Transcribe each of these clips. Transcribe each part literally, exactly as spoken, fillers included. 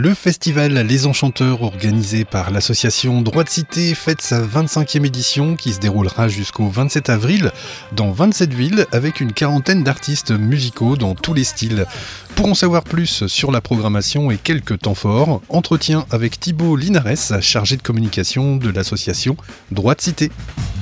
Le festival Les Enchanteurs, organisé par l'association Droit de Cité, fête sa vingt-cinquième édition qui se déroulera jusqu'au vingt-sept avril dans vingt-sept villes avec une quarantaine d'artistes musicaux dans tous les styles. Pour en savoir plus sur la programmation et quelques temps forts, entretien avec Thibaut Linares, chargé de communication de l'association Droit de Cité.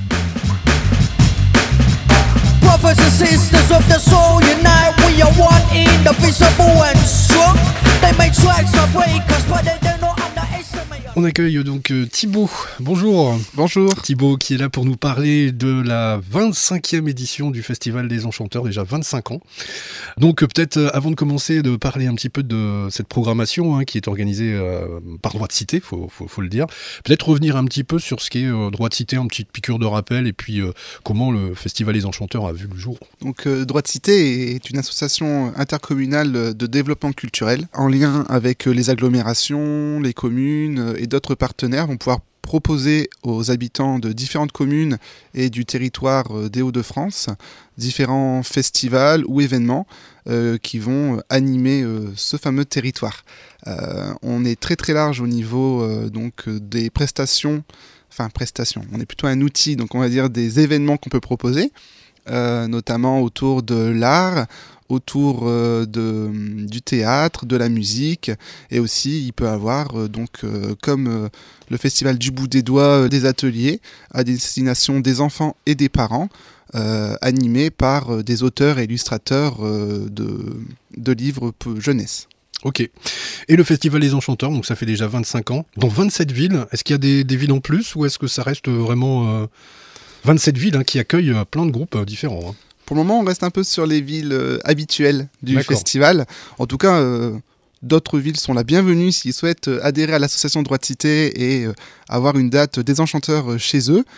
Brothers and sisters of the soul unite, we are one, indivisible and strong. They make tracks that break us, but they do not underestimate us. On accueille donc Thibaut. Bonjour. Bonjour. Thibaut qui est là pour nous parler de la vingt-cinquième édition du Festival des Enchanteurs, déjà vingt-cinq ans. Donc peut-être avant de commencer de parler un petit peu de cette programmation hein, qui est organisée euh, par Droit de Cité, il faut, faut, faut le dire. Peut-être revenir un petit peu sur ce qu'est euh, Droit de Cité, une petite piqûre de rappel et puis euh, comment le Festival des Enchanteurs a vu le jour. Donc euh, Droit de Cité est une association intercommunale de développement culturel en lien avec euh, les agglomérations, les communes euh, et d'autres partenaires vont pouvoir proposer aux habitants de différentes communes et du territoire euh, des Hauts-de-France différents festivals ou événements euh, qui vont animer euh, ce fameux territoire. Euh, on est très très large au niveau euh, donc des prestations, enfin prestations, on est plutôt un outil, donc on va dire des événements qu'on peut proposer, euh, notamment autour de l'art, autour euh, de, du théâtre, de la musique, et aussi il peut avoir euh, donc euh, comme euh, le festival du bout des doigts, euh, des ateliers à destination des enfants et des parents, euh, animés par euh, des auteurs et illustrateurs euh, de, de livres peu jeunesse. Ok. Et le Festival des Enchanteurs, donc ça fait déjà vingt-cinq ans, dans vingt-sept villes. Est-ce qu'il y a des, des villes en plus ou est-ce que ça reste vraiment euh, vingt-sept villes hein, qui accueillent euh, plein de groupes euh, différents hein. Pour le moment, on reste un peu sur les villes euh, habituelles du D'accord. festival. En tout cas, euh, d'autres villes sont la bienvenue s'ils souhaitent euh, adhérer à l'association Droit de Cité et euh, avoir une date des Enchanteurs euh, chez eux.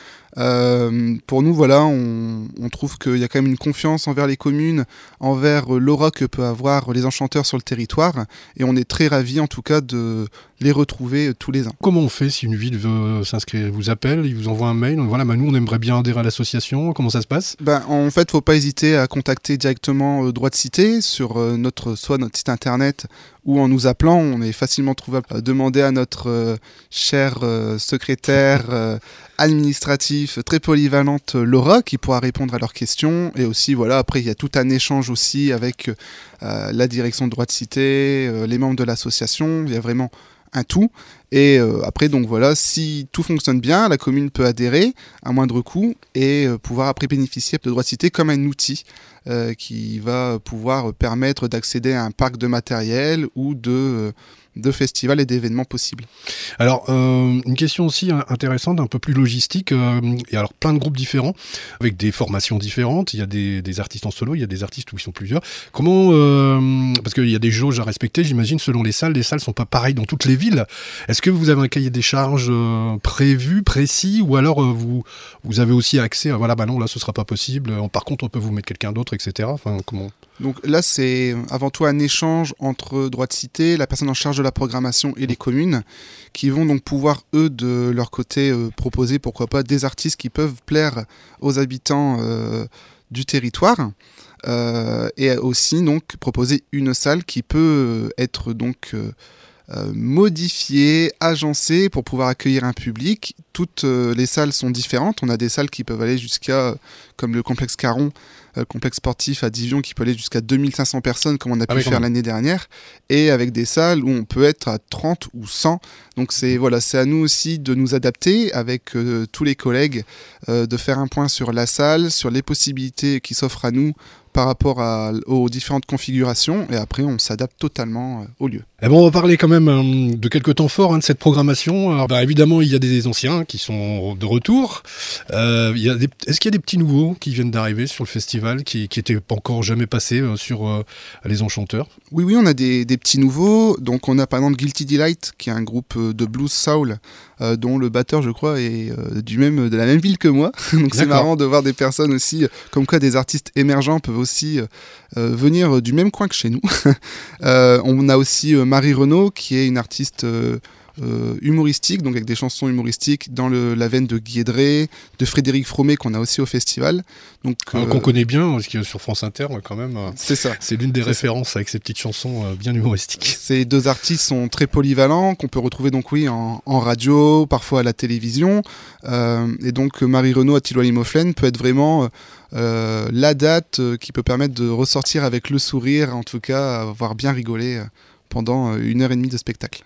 Euh, pour nous, voilà, on, on trouve qu'il y a quand même une confiance envers les communes, envers euh, l'aura que peut avoir les Enchanteurs sur le territoire. Et on est très ravis, en tout cas, de les retrouver euh, tous les ans. Comment on fait si une ville veut s'inscrire? Ils vous appelle, ils vous envoient un mail, voilà, bah nous on aimerait bien adhérer à l'association, comment ça se passe? Ben, en fait, il ne faut pas hésiter à contacter directement euh, Droit de Cité sur euh, notre, soit notre site internet ou en nous appelant. On est facilement trouvable. Euh, demander à notre euh, chère euh, secrétaire euh, administratif, très polyvalente euh, Laura, qui pourra répondre à leurs questions. Et aussi, voilà, après, il y a tout un échange aussi avec euh, la direction de Droit de Cité, euh, les membres de l'association. Il y a vraiment un tout. Et euh, après, donc voilà, si tout fonctionne bien, la commune peut adhérer à moindre coût et euh, pouvoir après bénéficier de Droit de Cité comme un outil euh, qui va pouvoir permettre d'accéder à un parc de matériel ou de, euh, de festivals et d'événements possibles. Alors, euh, une question aussi intéressante, un peu plus logistique. Euh, il y a alors plein de groupes différents, avec des formations différentes. Il y a des, des artistes en solo, il y a des artistes où ils sont plusieurs. Comment, euh, parce qu'il y a des jauges à respecter, j'imagine, selon les salles. Les salles sont pas pareilles dans toutes les villes. Est-ce que vous avez un cahier des charges euh, prévu, précis, ou alors euh, vous, vous avez aussi accès à, voilà, bah non, là, ce sera pas possible. Par contre, on peut vous mettre quelqu'un d'autre, et cetera. Enfin, comment... Donc là, c'est avant tout un échange entre Droit de Cité, la personne en charge de la programmation et les communes, qui vont donc pouvoir, eux, de leur côté, euh, proposer, pourquoi pas, des artistes qui peuvent plaire aux habitants euh, du territoire. Euh, et aussi, donc, proposer une salle qui peut être, donc... Euh, Euh, modifiées, agencées pour pouvoir accueillir un public. Toutes euh, les salles sont différentes. On a des salles qui peuvent aller jusqu'à, euh, comme le complexe Caron, euh, complexe sportif à Divion, qui peut aller jusqu'à deux mille cinq cents personnes, comme on a ah pu oui, faire l'année dernière, et avec des salles où on peut être à trente ou cent. Donc c'est, voilà, c'est à nous aussi de nous adapter avec euh, tous les collègues, euh, de faire un point sur la salle, sur les possibilités qui s'offrent à nous par rapport à, aux différentes configurations, et après on s'adapte totalement euh, au lieu. Eh bon, on va parler quand même euh, de quelques temps forts hein, de cette programmation. Alors, bah, évidemment, il y a des anciens qui sont de retour. Euh, il y a des... Est-ce qu'il y a des petits nouveaux qui viennent d'arriver sur le festival, qui n'étaient pas encore jamais passés euh, sur euh, les Enchanteurs? Oui, oui, on a des, des petits nouveaux. Donc on a par exemple Guilty Delight, qui est un groupe de blues soul, euh, dont le batteur, je crois, est euh, du même, de la même ville que moi. Donc c'est marrant de voir des personnes aussi, comme quoi des artistes émergents peuvent aussi euh, venir du même coin que chez nous. euh, on a aussi euh, Marie Renaud, qui est une artiste euh, euh, humoristiques, donc avec des chansons humoristiques dans le, la veine de Guy Edré, de Frédéric Fromet qu'on a aussi au festival. Donc, euh, euh, qu'on connaît bien, parce que sur France Inter, quand même, euh, c'est ça. C'est l'une des c'est références ça. avec ces petites chansons euh, bien humoristiques. Ces deux artistes sont très polyvalents, qu'on peut retrouver donc oui en, en radio, parfois à la télévision. Euh, et donc Marie Renaud, Attilo Limoflen peut être vraiment euh, la date euh, qui peut permettre de ressortir avec le sourire, en tout cas avoir bien rigolé euh, pendant une heure et demie de spectacle.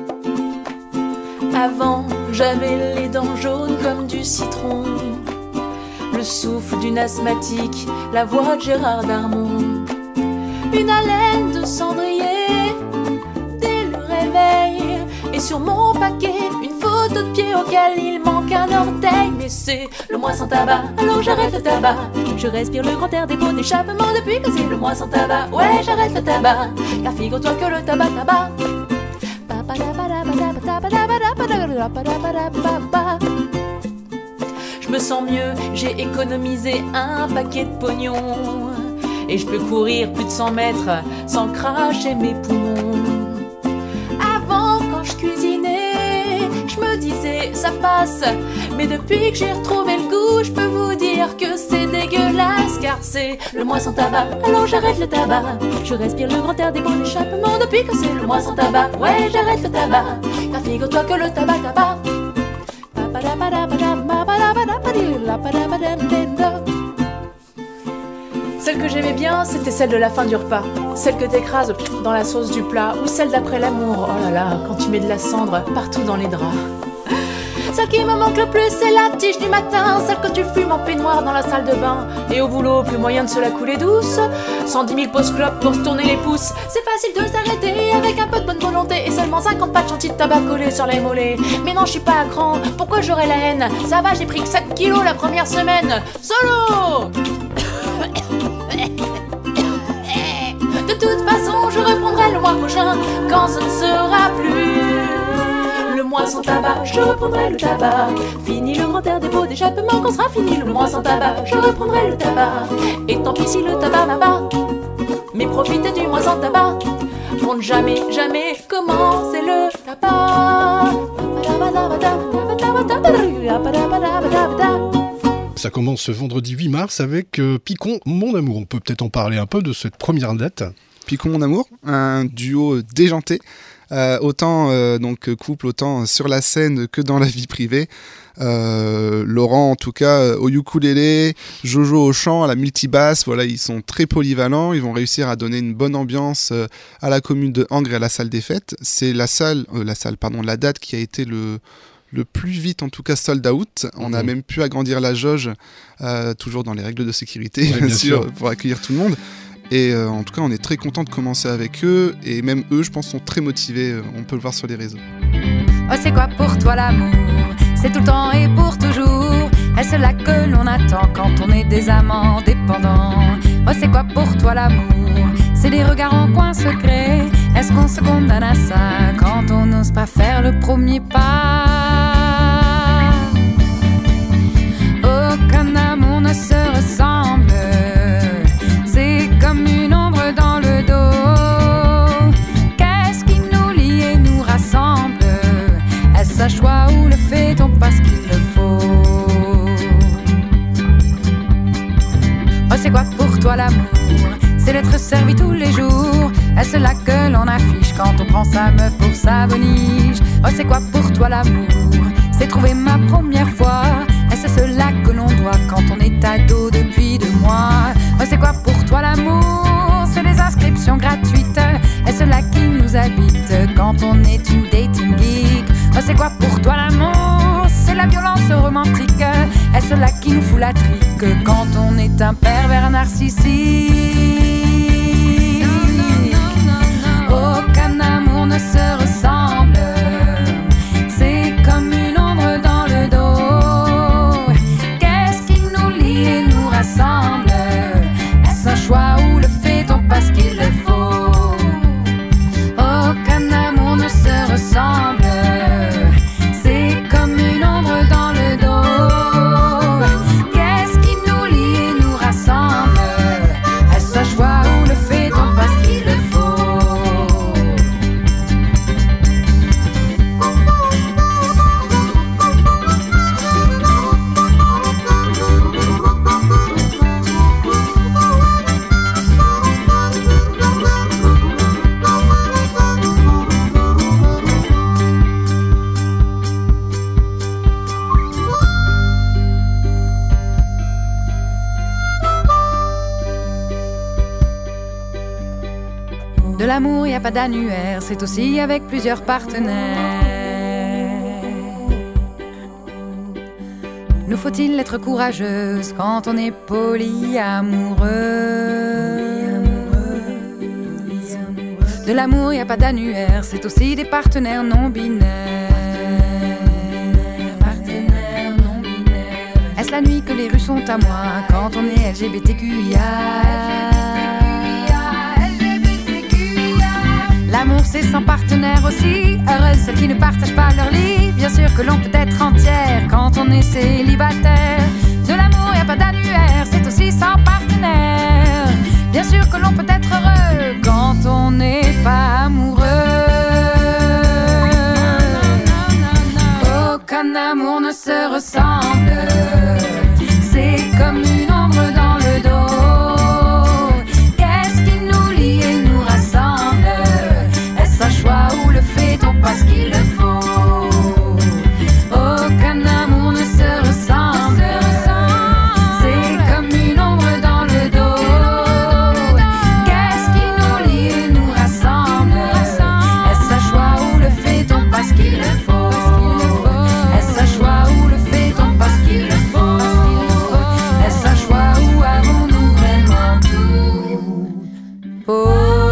Avant, j'avais les dents jaunes comme du citron, le souffle d'une asthmatique, la voix de Gérard Darmon, une haleine de cendrier dès le réveil, et sur mon paquet, une photo de pied auquel il manque un orteil. Mais c'est le mois sans tabac, alors j'arrête le tabac. Je respire le grand air des pots d'échappement depuis que c'est le mois sans tabac. Ouais, j'arrête le tabac, car figure-toi que le tabac tabac. Je me sens mieux, j'ai économisé un paquet de pognon, et je peux courir plus de cent mètres sans cracher mes poumons. Avant, quand je cuisinais, je me disais ça passe, mais depuis que j'ai retrouvé le goût, je peux vous dire que c'est dégueulasse, car c'est le mois sans tabac, alors j'arrête le tabac. Je respire le grand air des bons échappements depuis que c'est le mois sans tabac. Ouais, j'arrête le tabac, car figure-toi que le tabac tabac. Celle que j'aimais bien, c'était celle de la fin du repas, celle que t'écrases dans la sauce du plat, ou celle d'après l'amour, oh là là, quand tu mets de la cendre partout dans les draps. Celle qui me manque le plus, c'est la tige du matin, celle que tu fumes en peignoir dans la salle de bain, et au boulot, plus moyen de se la couler douce, cent dix mille pauses clopes pour se tourner les pouces. C'est facile de s'arrêter avec un peu de bonne volonté, et seulement cinquante pas de chantilly de tabac collé sur les mollets. Mais non, je suis pas à cran, pourquoi j'aurais la haine? Ça va, j'ai pris que sept kilos la première semaine. Solo! De toute façon, je reprendrai le mois prochain, quand ce ne sera plus le mois sans tabac. Je reprendrai le tabac. Fini le grand air des pots d'échappement, quand sera fini le mois sans tabac. Je reprendrai le tabac. Et tant pis si le tabac m'abat, mais profitez du mois sans tabac pour ne jamais, jamais commencer le tabac. Ça commence ce vendredi huit mars avec euh, Picon, Mon Amour. On peut peut-être en parler un peu de cette première date. Picon, Mon Amour, un duo déjanté, euh, autant euh, donc couple, autant sur la scène que dans la vie privée. Euh, Laurent en tout cas au ukulélé, Jojo au chant, à la multibasse, voilà, ils sont très polyvalents, ils vont réussir à donner une bonne ambiance euh, à la commune de Angres et à la salle des fêtes. C'est la salle, euh, la salle, pardon, la date qui a été le le plus vite en tout cas sold out. On mmh. a même pu agrandir la jauge, euh, toujours dans les règles de sécurité, ouais, bien, bien sûr, sûr, pour accueillir tout le monde. Et euh, en tout cas, on est très content de commencer avec eux, et même eux, je pense, sont très motivés. On peut le voir sur les réseaux. Oh, c'est quoi pour toi l'amour? C'est tout le temps et pour toujours. Est-ce là que l'on attend quand on est des amants dépendants? Oh, c'est quoi pour toi l'amour? C'est des regards en coin secret. Est-ce qu'on se condamne à ça quand on n'ose pas faire le premier pas? Aucun amour ne se ressemble. C'est comme une ombre dans le dos. Qu'est-ce qui nous lie et nous rassemble? Est-ce un choix ou le fait-on parce qu'il le faut? Oh, c'est quoi pour toi l'amour? C'est d'être servi tous les jours. Est-ce là que l'on affiche quand on prend sa meuf pour sa boniche? Oh, c'est quoi pour toi l'amour? C'est trouver ma première fois. Est-ce cela que l'on doit quand on est ado depuis deux mois? Oh, c'est quoi pour toi l'amour? C'est des inscriptions gratuites. Est-ce là qui nous habite quand on est une dating geek? Oh, c'est quoi pour toi l'amour? C'est la violence romantique. Est-ce là qui nous fout la trique quand on est un pervers narcissique? Aucun amour ne se ressemble. C'est comme une ombre dans le dos. Qu'est-ce qui nous lie et nous rassemble? Est-ce un choix ou le fait-on parce qu'il le faut? Aucun amour ne se ressemble. C'est comme une ombre dans le dos. Qu'est-ce qui nous lie et nous rassemble? Est-ce un choix ou le fait-on parce qu'il le faut? l'amour, y a pas d'annuaire, c'est aussi avec plusieurs partenaires. Nous faut-il être courageuse quand on est polyamoureux? De l'amour, y a pas d'annuaire, c'est aussi des partenaires non binaires. Partenaires non binaires. Est-ce la nuit que les rues sont à moi quand on est L G B T Q I A? L'amour c'est sans partenaire aussi. Heureuse celles qui ne partagent pas leur lit. Bien sûr que l'on peut être entière quand on est célibataire. De l'amour y a pas d'annuaire, c'est aussi sans partenaire. Bien sûr que l'on peut être heureux quand on n'est pas amoureux. Aucun amour ne se ressemble. C'est comme une ombre dans le dos. Qu'est-ce qui nous lie et nous rassemble? Est-ce un choix ou le fait-on parce qu'il le faut? Aucun amour ne se ressemble. C'est comme une ombre dans le dos. Qu'est-ce qui nous lie et nous rassemble? Est-ce un choix ou le fait-on parce qu'il le faut? Est-ce un choix ou le fait-on parce qu'il le faut? Est-ce un choix ou avons-nous vraiment tout? Oh.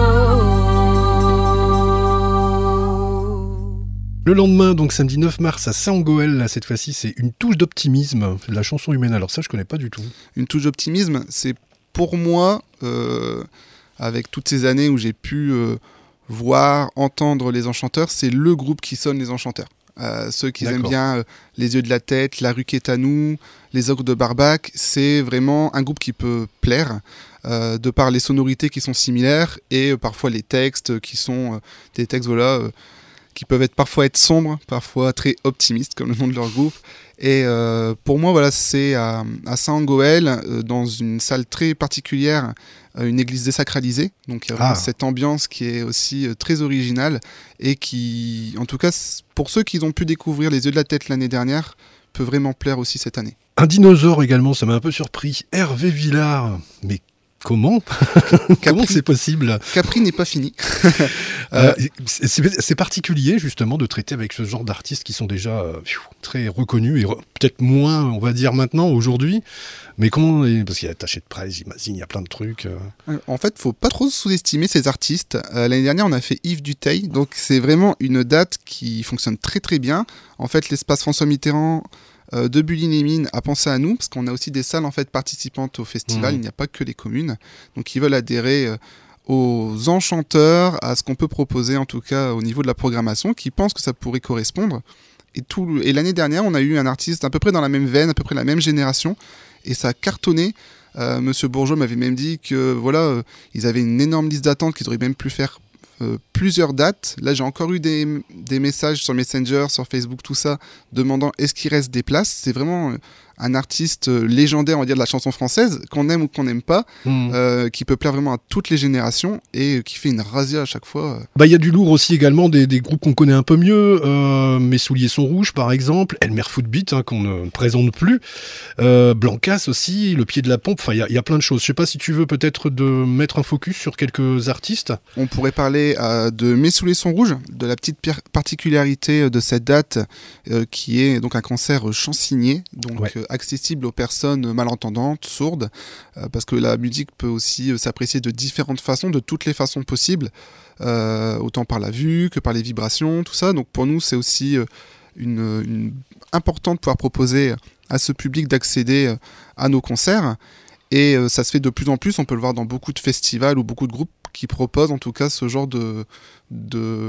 Le lendemain, donc samedi neuf mars à Saint-Goël, là cette fois-ci c'est Une touche d'optimisme, la chanson humaine. Alors ça je connais pas du tout. Une touche d'optimisme, c'est pour moi, euh, avec toutes ces années où j'ai pu euh, voir, entendre les Enchanteurs, c'est le groupe qui sonne les Enchanteurs. Euh, ceux qui D'accord. aiment bien euh, Les Yeux de la Tête, La Rue qui est à nous, Les Ogres de Barbac, c'est vraiment un groupe qui peut plaire euh, de par les sonorités qui sont similaires et euh, parfois les textes qui sont euh, des textes voilà, euh, qui peuvent être parfois être sombres, parfois très optimistes comme le nom de leur groupe. Et euh, pour moi, voilà, c'est à, à Saint-Goël, euh, dans une salle très particulière, euh, une église désacralisée. Donc il y a vraiment Ah. cette ambiance qui est aussi euh, très originale et qui, en tout cas, c- pour ceux qui ont pu découvrir Les Yeux de la Tête l'année dernière, peut vraiment plaire aussi cette année. Un dinosaure également, ça m'a un peu surpris. Hervé Villard, mais comment Comment Capri, c'est possible? Capri n'est pas fini. Euh, c'est, c'est- c'est particulier justement de traiter avec ce genre d'artistes qui sont déjà euh, pfiou, très reconnus et re- peut-être moins, on va dire maintenant, aujourd'hui. Mais comment Parce qu'il y a attaché de presse, j'imagine, il y a plein de trucs. euh. Ouais, En fait, faut pas trop sous-estimer ces artistes. Euh, l'année dernière, on a fait Yves Duteil, donc c'est vraiment une date qui fonctionne très très bien. En fait, l'espace François Mitterrand euh, de Bully-les-Mines a pensé à nous, parce qu'on a aussi des salles en fait participantes au festival. Mmh. Il n'y a pas que les communes, donc ils veulent adhérer euh, aux enchanteurs, à ce qu'on peut proposer en tout cas au niveau de la programmation, qui pensent que ça pourrait correspondre. Et, tout, et l'année dernière, on a eu un artiste à peu près dans la même veine, à peu près la même génération, et ça a cartonné. Euh, Monsieur Bourgeot m'avait même dit que voilà, euh, ils avaient une énorme liste d'attente, qu'ils auraient même pu faire euh, plusieurs dates. Là, j'ai encore eu des, des messages sur Messenger, sur Facebook, tout ça, demandant est-ce qu'il reste des places. C'est vraiment euh, un artiste euh, légendaire, on va dire, de la chanson française, qu'on aime ou qu'on n'aime pas, Mmh. euh, qui peut plaire vraiment à toutes les générations et euh, qui fait une razzia à chaque fois. Bah, il y a du lourd aussi également, des, des groupes qu'on connaît un peu mieux. Euh, Mes souliers sont rouges, par exemple. Elmer Footbeat, hein, qu'on ne présente plus. Euh, Blancas aussi, Le pied de la pompe. Enfin, il y, a- il y a plein de choses. Je sais pas si tu veux peut-être de mettre un focus sur quelques artistes. On pourrait parler euh, de Mes souliers sont rouges, de la petite pir- particularité euh, de cette date, euh, qui est donc un concert euh, chansigné, donc Ouais. euh, accessible aux personnes malentendantes, sourdes, euh, parce que la musique peut aussi euh, s'apprécier de différentes façons, de toutes les façons possibles, euh, autant par la vue que par les vibrations, tout ça. Donc pour nous, c'est aussi euh, une, une important de pouvoir proposer à ce public d'accéder euh, à nos concerts. Et euh, ça se fait de plus en plus, on peut le voir dans beaucoup de festivals ou beaucoup de groupes qui proposent en tout cas ce genre de, de,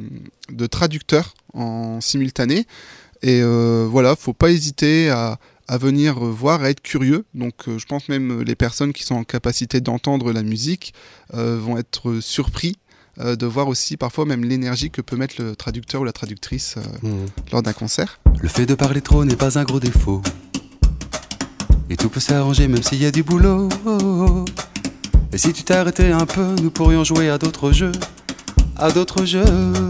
de traducteurs en simultané. Et euh, voilà, faut pas hésiter à, à venir voir, à être curieux. Donc euh, je pense même les personnes qui sont en capacité d'entendre la musique euh, vont être surpris euh, de voir aussi parfois même l'énergie que peut mettre le traducteur ou la traductrice euh, Mmh. lors d'un concert. Le fait de parler trop n'est pas un gros défaut. Et tout peut s'arranger même s'il y a du boulot. Et si tu t'arrêtais un peu, nous pourrions jouer à d'autres jeux. À d'autres jeux.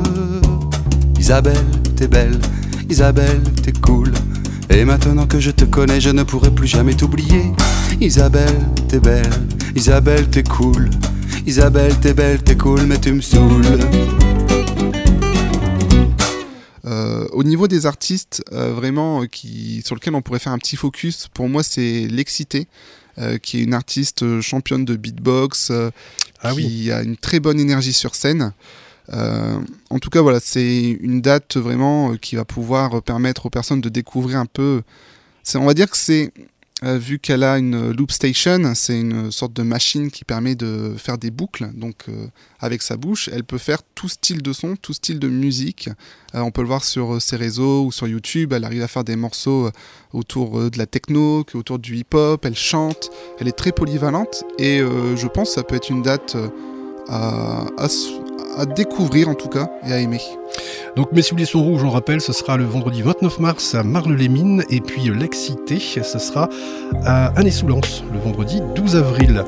Isabelle, t'es belle. Isabelle, t'es cool. Et maintenant que je te connais, je ne pourrai plus jamais t'oublier. Isabelle, t'es belle. Isabelle, t'es cool. Isabelle, t'es belle, t'es cool, mais tu me saoules. Euh, au niveau des artistes, euh, vraiment, euh, qui, sur lesquels on pourrait faire un petit focus, pour moi, c'est Lexité, euh, qui est une artiste championne de beatbox, euh, Ah qui oui. a une très bonne énergie sur scène. Euh, en tout cas, voilà, c'est une date vraiment euh, qui va pouvoir permettre aux personnes de découvrir un peu. C'est, on va dire que c'est, euh, vu qu'elle a une loop station, c'est une sorte de machine qui permet de faire des boucles. Donc, euh, avec sa bouche, elle peut faire tout style de son, tout style de musique. Euh, on peut le voir sur ses réseaux ou sur YouTube. Elle arrive à faire des morceaux autour euh, de la techno, autour du hip-hop. Elle chante. Elle est très polyvalente et euh, je pense que ça peut être une date euh, à, à, à découvrir en tout cas et à aimer. Donc Mes souliers sont rouges, on rappelle, ce sera le vendredi vingt-neuf mars à Marle-les-Mines, et puis euh, Lexité, ce sera à Année-sous-Lens le vendredi douze avril.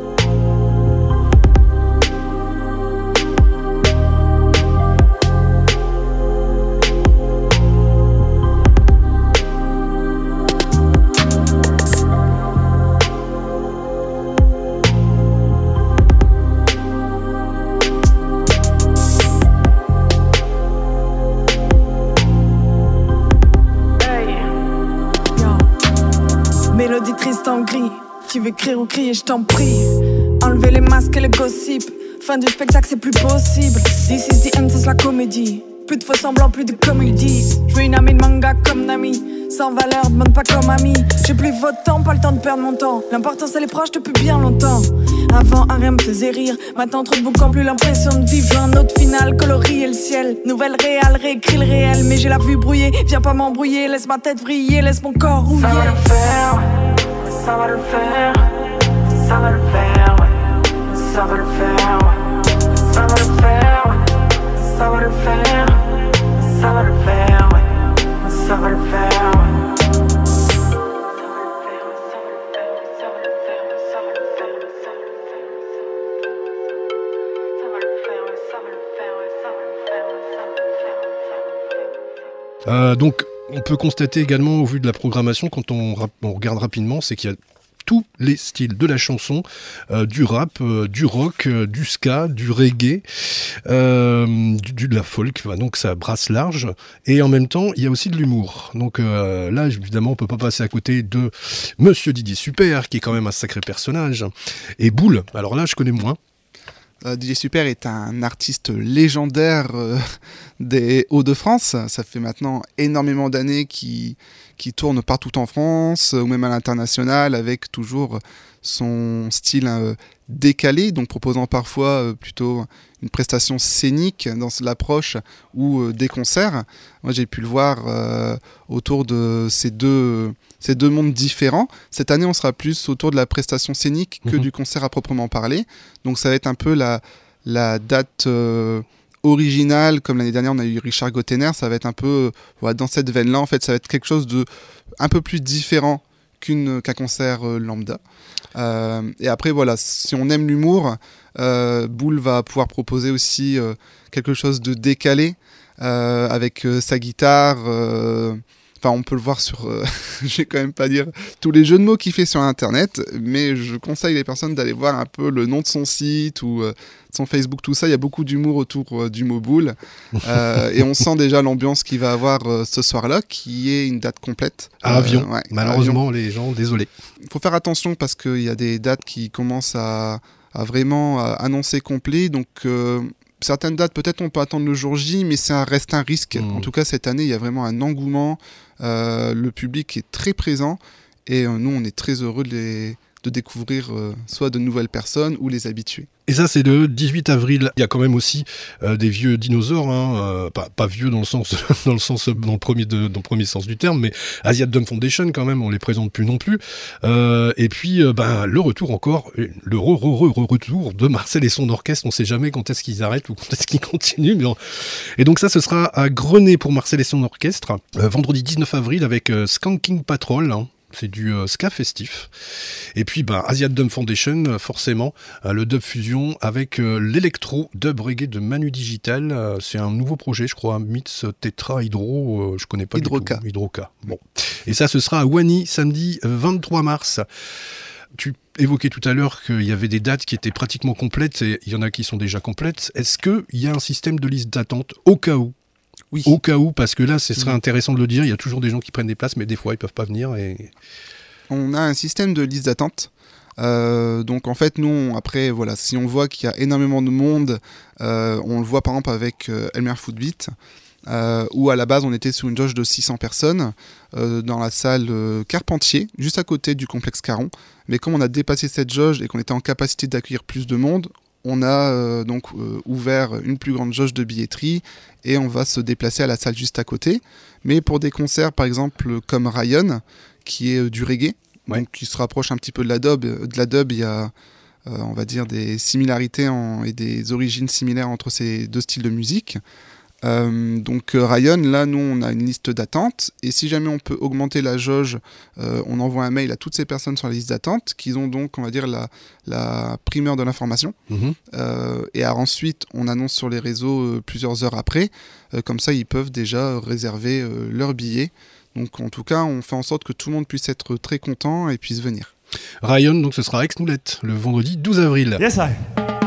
Mélodie triste en gris. Tu veux crier ou crier, je t'en prie. Enlever les masques et le gossip. Fin du spectacle, c'est plus possible. This is the end, c'est la comédie. Plus de faux semblants, plus de comédie. Je veux une amie de manga comme Nami. Sans valeur, demande pas comme ami. J'ai plus votre temps, pas le temps de perdre mon temps. L'important c'est les proches depuis bien longtemps. Avant un rien me faisait rire. Maintenant trop de boucan, plus l'impression de vivre. Je veux un autre final, colorier le ciel. Nouvelle réelle, réécrit le réel. Mais j'ai la vue brouillée, viens pas m'embrouiller. Laisse ma tête vriller, laisse mon corps rouiller. Ça va le faire, ça va le faire. Ça va le faire, ça va le faire. Ça va le faire, ça va le faire. Ça va le faire, ça va le faire. Euh, donc, on peut constater également, au vu de la programmation, quand on, rap- on regarde rapidement, c'est qu'il y a tous les styles de la chanson, euh, du rap, euh, du rock, euh, du ska, du reggae, euh, du, du- de la folk, enfin, donc ça brasse large. Et en même temps, il y a aussi de l'humour. Donc euh, là, évidemment, on peut pas passer à côté de Monsieur Didier Super, qui est quand même un sacré personnage. Et Boule, alors là, je connais moins. Euh, D J Super est un artiste légendaire euh, des Hauts-de-France. Ça fait maintenant énormément d'années qu'il, qu'il tourne partout en France, euh, ou même à l'international, avec toujours son style euh, décalé, donc proposant parfois euh, plutôt une prestation scénique dans l'approche ou euh, des concerts. Moi, j'ai pu le voir euh, autour de ces deux, ces deux mondes différents. Cette année, on sera plus autour de la prestation scénique que Mhm. du concert à proprement parler. Donc, ça va être un peu la, la date euh, originale, comme l'année dernière, on a eu Richard Gottener. Ça va être un peu euh, voilà, dans cette veine-là. En fait, ça va être quelque chose de un peu plus différent qu'une, qu'un concert euh, lambda. Euh, et après, voilà, si on aime l'humour, euh, Boule va pouvoir proposer aussi euh, quelque chose de décalé euh, avec euh, sa guitare. euh, Enfin, on peut le voir sur. Euh, je vais quand même pas dire tous les jeux de mots qu'il fait sur Internet, mais je conseille les personnes d'aller voir un peu le nom de son site ou euh, son Facebook, tout ça. Il y a beaucoup d'humour autour euh, du mot boule. Euh, et on sent déjà l'ambiance qu'il va avoir euh, ce soir-là, qui est une date complète. À Euh, Avion. ouais, à Malheureusement, les gens, désolé. il faut faire attention parce qu'il y a des dates qui commencent à, à vraiment à annoncer complet. Donc, euh, certaines dates, peut-être on peut attendre le jour J, mais ça reste un risque. Mmh. En tout cas, cette année, il y a vraiment un engouement. Euh, le public est très présent et euh, nous, on est très heureux de, les, de découvrir euh, soit de nouvelles personnes ou les habitués. Et ça, c'est le dix-huit avril. Il y a quand même aussi euh, des vieux dinosaures, hein, euh, pas, pas vieux dans le sens, dans le sens, dans le premier, de, dans le premier sens du terme, mais Asiat Drum Foundation quand même, on les présente plus non plus. Euh, et puis, euh, ben, le retour encore, le re, re, re, re, retour de Marcel et son orchestre. On sait jamais quand est-ce qu'ils arrêtent ou quand est-ce qu'ils continuent. Mais on... Et donc ça, ce sera à Grenay pour Marcel et son orchestre, euh, vendredi dix-neuf avril avec euh, Skanking Patrol. Hein. C'est du euh, ska festif. Et puis, ben, Asiat Dub Foundation, euh, forcément, euh, le dub fusion avec euh, l'électro dub reggae de Manu Digital. Euh, c'est un nouveau projet, je crois, Mix Tetra Hydro, euh, je connais pas Hydroka. du tout. Hydroka. Bon. Et ça, ce sera à Wany, samedi vingt-trois mars. Tu évoquais tout à l'heure qu'il y avait des dates qui étaient pratiquement complètes et il y en a qui sont déjà complètes. Est-ce qu'il y a un système de liste d'attente au cas où ? Oui. Au cas où, parce que là, ce serait Mmh. intéressant de le dire, il y a toujours des gens qui prennent des places, mais des fois, ils peuvent pas venir. Et... On a un système de liste d'attente. Euh, donc en fait, nous, on- après, voilà, si on voit qu'il y a énormément de monde, euh, on le voit par exemple avec euh, Elmer Footbeat, euh, où à la base, on était sur une jauge de six cents personnes euh, dans la salle euh, Carpentier, juste à côté du complexe Caron. Mais comme on a dépassé cette jauge et qu'on était en capacité d'accueillir plus de monde, on a euh, donc euh, ouvert une plus grande jauge de billetterie et on va se déplacer à la salle juste à côté. Mais pour des concerts, par exemple, comme Ryan, qui est euh, du reggae, Ouais. donc qui se rapproche un petit peu de la dub, de la dub, il y a, euh, on va dire, des similarités en- et des origines similaires entre ces deux styles de musique. Euh, donc euh, Ryan, là, nous, on a une liste d'attente, et si jamais on peut augmenter la jauge, euh, on envoie un mail à toutes ces personnes sur la liste d'attente, qui ont donc, on va dire, la, la primeur de l'information. Mhm. Euh, et alors ensuite, on annonce sur les réseaux euh, plusieurs heures après. Euh, comme ça, ils peuvent déjà réserver euh, leur billet. Donc en tout cas, on fait en sorte que tout le monde puisse être très content et puisse venir. Ryan, donc ce sera Aix-Noulette, le vendredi douze avril. Yes, I.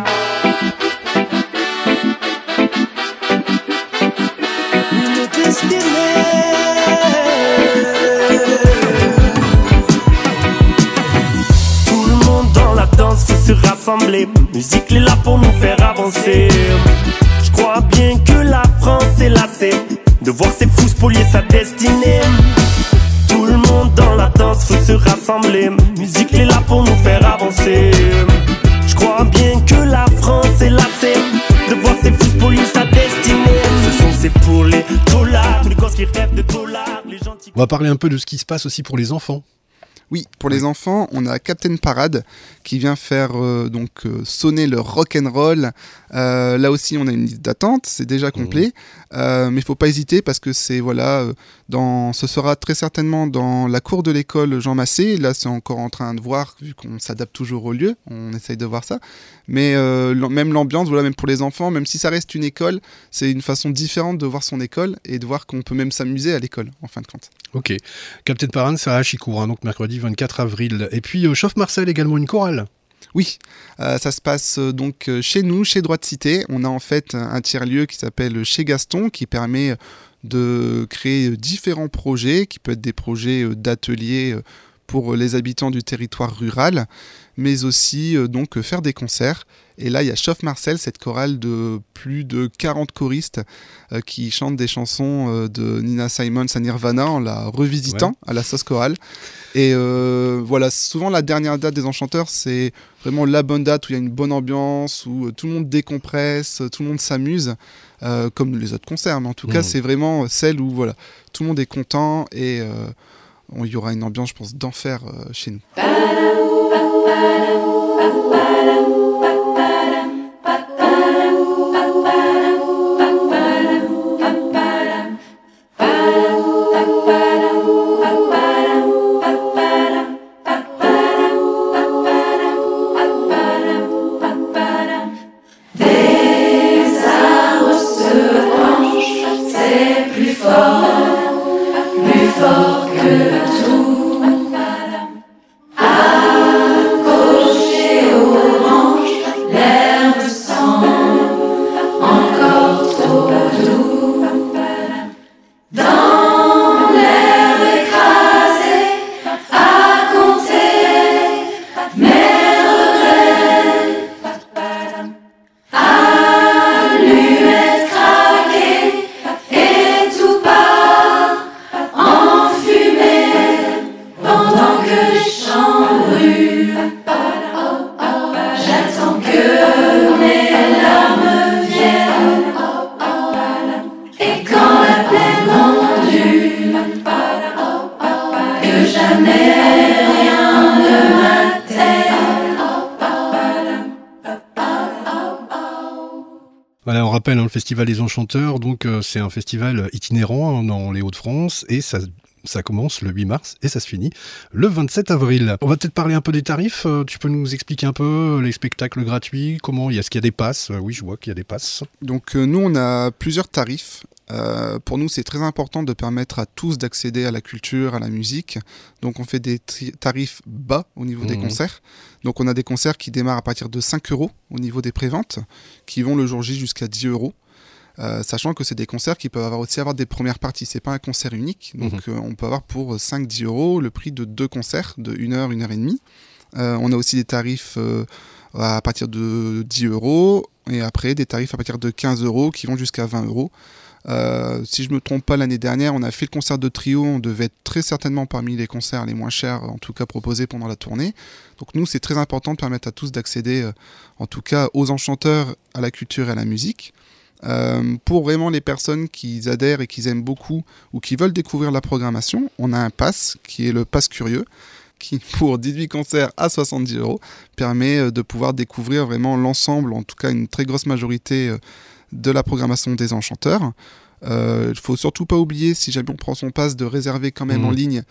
Tout le monde dans la danse faut se rassembler. Musique est là pour nous faire avancer. Je crois bien que la France est lassée de voir ses fous spolier sa destinée. Tout le monde dans la danse faut se rassembler. Musique est là pour nous faire avancer. Je crois bien que la France est lassée de voir ses fous spolier sa destinée. Ce sont ces pour les dollars, tous les gosses qui rêvent de dollars, les gens qui... On va parler un peu de ce qui se passe aussi pour les enfants. Oui, pour les enfants, on a Captain Parade qui vient faire euh, donc euh, sonner le rock'n'roll. Euh, là aussi, on a une liste d'attente, c'est déjà complet, euh, mais il faut pas hésiter parce que c'est voilà, euh, dans, ce sera très certainement dans la cour de l'école Jean Massé. Là, c'est encore en train de voir vu qu'on s'adapte toujours au lieu, on essaye de voir ça. Mais euh, l'am- même l'ambiance, voilà, même pour les enfants, même si ça reste une école, c'est une façon différente de voir son école et de voir qu'on peut même s'amuser à l'école en fin de compte. Ok. Captain Parade, c'est à Achicourt, hein, donc mercredi vingt-quatre avril. Et puis, euh, Chauffe Marcel également une chorale. Oui, euh, ça se passe euh, donc euh, chez nous, chez Droit de Cité. On a en fait un, un tiers-lieu qui s'appelle Chez Gaston, qui permet de créer différents projets, qui peuvent être des projets euh, d'ateliers euh, pour les habitants du territoire rural, mais aussi euh, donc euh, faire des concerts. Et là, il y a Chauffe Marcel, cette chorale de plus de quarante choristes euh, qui chantent des chansons euh, de Nina Simone à Nirvana en la revisitant Ouais. à la sauce chorale. Et euh, voilà, souvent la dernière date des Enchanteurs, c'est vraiment la bonne date où il y a une bonne ambiance, où euh, tout le monde décompresse, tout le monde s'amuse, euh, comme les autres concerts. Mais en tout Mmh. cas, c'est vraiment celle où voilà, tout le monde est content et euh, on- il y aura une ambiance, je pense, d'enfer euh, chez nous. Voilà, on rappelle hein, le Festival des Enchanteurs, donc euh, c'est un festival itinérant hein, dans les Hauts-de-France et ça, ça commence le huit mars et ça se finit le vingt-sept avril. On va peut-être parler un peu des tarifs, euh, tu peux nous expliquer un peu les spectacles gratuits, comment, est-ce qu'il y a des passes ? Euh, Oui, je vois qu'il y a des passes. Donc euh, nous, on a plusieurs tarifs. Euh, pour nous, c'est très important de permettre à tous d'accéder à la culture, à la musique. Donc, on fait des tri- tarifs bas au niveau mmh. des concerts. Donc, on a des concerts qui démarrent à partir de cinq euros au niveau des préventes, qui vont le jour J jusqu'à dix euros. Euh, sachant que c'est des concerts qui peuvent avoir aussi avoir des premières parties. C'est pas un concert unique. Donc, mmh. euh, on peut avoir pour cinq à dix euros le prix de deux concerts de une heure, une heure et demie. Euh, on a aussi des tarifs euh, à partir de dix euros et après des tarifs à partir de quinze euros qui vont jusqu'à vingt euros. Euh, si je ne me trompe pas, l'année dernière, on a fait le concert de trio. On devait être très certainement parmi les concerts les moins chers, en tout cas proposés pendant la tournée. Donc nous, c'est très important de permettre à tous d'accéder, euh, en tout cas aux enchanteurs, à la culture et à la musique. Euh, pour vraiment les personnes qui adhèrent et qui aiment beaucoup ou qui veulent découvrir la programmation, on a un pass qui est le pass curieux, qui pour dix-huit concerts à soixante-dix euros permet de pouvoir découvrir vraiment l'ensemble, en tout cas une très grosse majorité de la programmation des enchanteurs. Il euh, ne faut surtout pas oublier, si jamais on prend son pass, de réserver quand même mmh. en ligne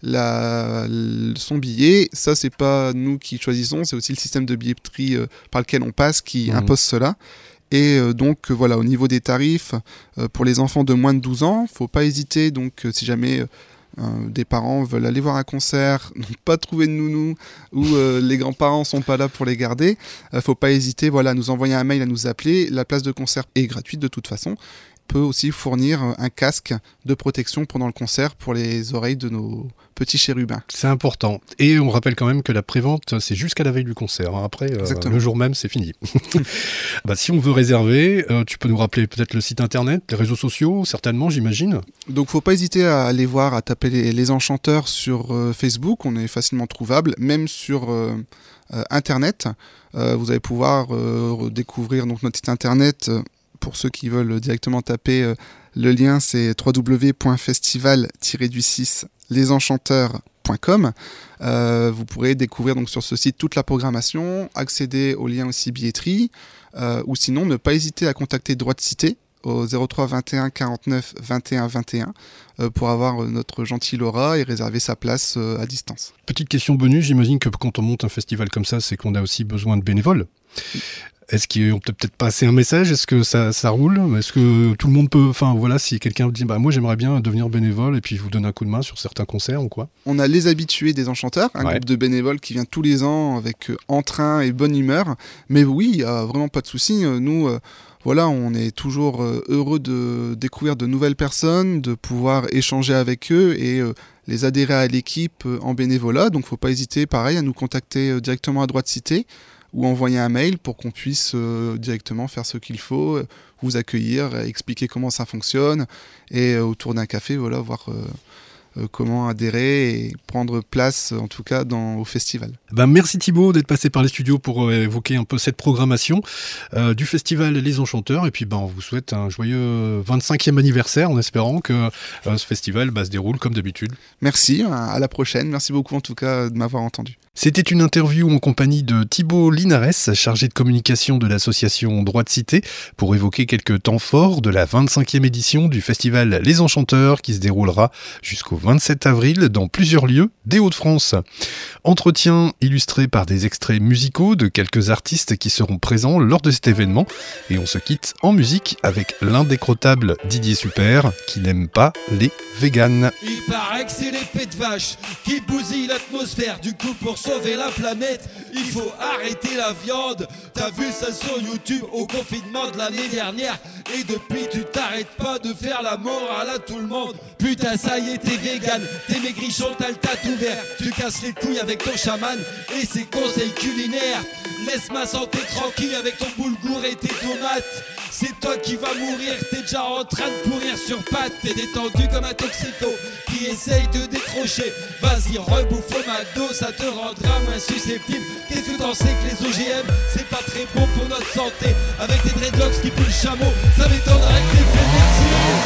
la, son billet. Ça, c'est pas nous qui choisissons, c'est aussi le système de billetterie euh, par lequel on passe qui mmh. impose cela. Et euh, donc euh, voilà, au niveau des tarifs, euh, pour les enfants de moins de douze ans, il ne faut pas hésiter, donc euh, si jamais... Euh, Euh, des parents veulent aller voir un concert, n'ont pas trouvé de nounou ou euh, les grands-parents sont pas là pour les garder, euh, faut pas hésiter voilà, à nous envoyer un mail, à nous appeler. La place de concert est gratuite de toute façon. On peut aussi fournir un casque de protection pendant le concert pour les oreilles de nos petits chérubins. C'est important. Et on rappelle quand même que la prévente, c'est jusqu'à la veille du concert. Après, euh, le jour même, c'est fini. bah, si on veut réserver, euh, tu peux nous rappeler peut-être le site internet, les réseaux sociaux, certainement, j'imagine. Donc, faut pas hésiter à aller voir, à taper les, les enchanteurs sur euh, Facebook. On est facilement trouvable, même sur euh, euh, Internet. Euh, vous allez pouvoir euh, découvrir donc, notre site internet. Euh, Pour ceux qui veulent directement taper, euh, le lien c'est w w w point festival tiret du six les enchanteurs point com. Euh, vous pourrez découvrir donc sur ce site toute la programmation, accéder au lien aussi billetterie, euh, ou sinon ne pas hésiter à contacter Droit de Cité au zéro trois vingt et un quarante-neuf vingt et un vingt et un euh, pour avoir euh, notre gentil Laura et réserver sa place euh, à distance. Petite question bonus, j'imagine que quand on monte un festival comme ça, c'est qu'on a aussi besoin de bénévoles. Est-ce qu'on peut peut-être passer un message ? Est-ce que ça, ça roule ? Est-ce que tout le monde peut... Enfin voilà, si quelqu'un dit bah, « moi j'aimerais bien devenir bénévole » et puis vous donne un coup de main sur certains concerts ou quoi ? On a les habitués des enchanteurs, un ouais. groupe de bénévoles qui vient tous les ans avec euh, entrain et bonne humeur. Mais oui, il n'y a vraiment pas de souci. Nous, euh, voilà, on est toujours euh, heureux de découvrir de nouvelles personnes, de pouvoir échanger avec eux et... Euh, les adhérer à l'équipe euh, en bénévolat. Donc il ne faut pas hésiter, pareil, à nous contacter euh, directement à Droit de Cité ou envoyer un mail pour qu'on puisse euh, directement faire ce qu'il faut, euh, vous accueillir, euh, expliquer comment ça fonctionne et euh, autour d'un café, voilà, voir euh, euh, comment adhérer et prendre place, en tout cas, dans, au festival. Ben, merci Thibaut d'être passé par les studios pour euh, évoquer un peu cette programmation euh, du festival Les Enchanteurs. Et puis ben, on vous souhaite un joyeux vingt-cinquième anniversaire en espérant que euh, ce festival bah, se déroule comme d'habitude. Merci, à la prochaine. Merci beaucoup en tout cas de m'avoir entendu. C'était une interview en compagnie de Thibaut Linares, chargé de communication de l'association Droit de Cité, pour évoquer quelques temps forts de la vingt-cinquième édition du festival Les Enchanteurs qui se déroulera jusqu'au vingt-sept avril dans plusieurs lieux des Hauts-de-France. Entretien illustré par des extraits musicaux de quelques artistes qui seront présents lors de cet événement. Et on se quitte en musique avec l'indécrottable Didier Super qui n'aime pas les véganes. Il paraît que c'est l'épée de vache qui bousille l'atmosphère. Du coup, pour sauver la planète, il faut arrêter la viande. T'as vu ça sur YouTube au confinement de l'année dernière. Et depuis tu t'arrêtes pas de faire la morale à tout le monde. Putain ça y est t'es vegan, t'es maigrichon, t'as le tatou vert. Tu casses les couilles avec ton chaman et ses conseils culinaires. Laisse ma santé tranquille avec ton boulgour et tes tomates. C'est toi qui vas mourir, t'es déjà en train de pourrir sur pattes. T'es détendu comme un toxico qui essaye de décrocher. Vas-y rebouffe au McDo, ça te rendra moins susceptible. Qu'est-ce que t'en sais que les O G M c'est pas très bon pour notre santé. Avec des dreadlocks qui puent le chameau, ça m'étonnerait que t'aies fait médecine.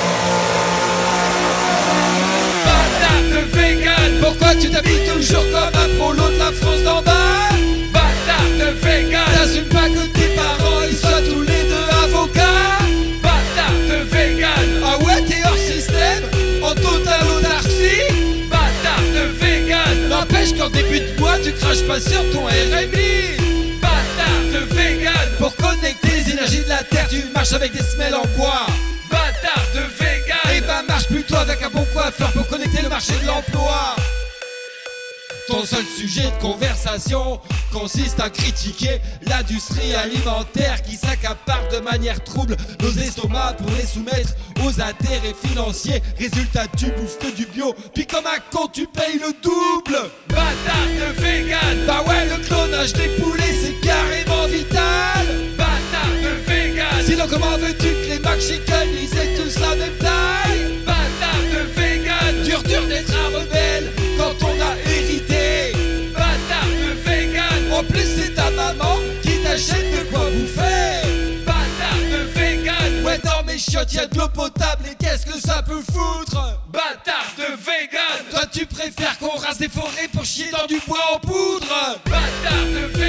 Bâtard de vegan, pourquoi tu t'habilles toujours comme un prolo de la France d'en bas? Bâtard de vegan, t'assumes pas que tes parents ils soient tous les deux avocats. Bâtard de vegan, ah ouais t'es hors système, en totale autarcie. Bâtard de vegan, n'empêche qu'en début de mois tu craches pas sur ton R M I. Bâtard de vegan, pour connecter les énergies de la terre tu marches avec des semelles en bois. Bâtard de faire pour connecter le marché de l'emploi. Ton seul sujet de conversation consiste à critiquer l'industrie alimentaire qui s'accapare de manière trouble nos estomacs pour les soumettre aux intérêts financiers. Résultat, tu bouffes que du bio, puis comme un con tu payes le double. Bâtard de vegan, bah ouais, le clonage des poulets c'est carrément vital. Bâtard de vegan, sinon comment veux-tu que les McChicken ils aient tous la même taille? Bâtard de vegan, dur dur d'être un rebelle quand on a hérité. Bâtard de vegan, en plus c'est ta maman qui t'achète de quoi bouffer. Bâtard de vegan, ouais dans mes chiottes y'a de l'eau potable et qu'est-ce que ça peut foutre? Bâtard de vegan, toi tu préfères qu'on rase des forêts pour chier dans du bois en poudre. Bâtard de vegan,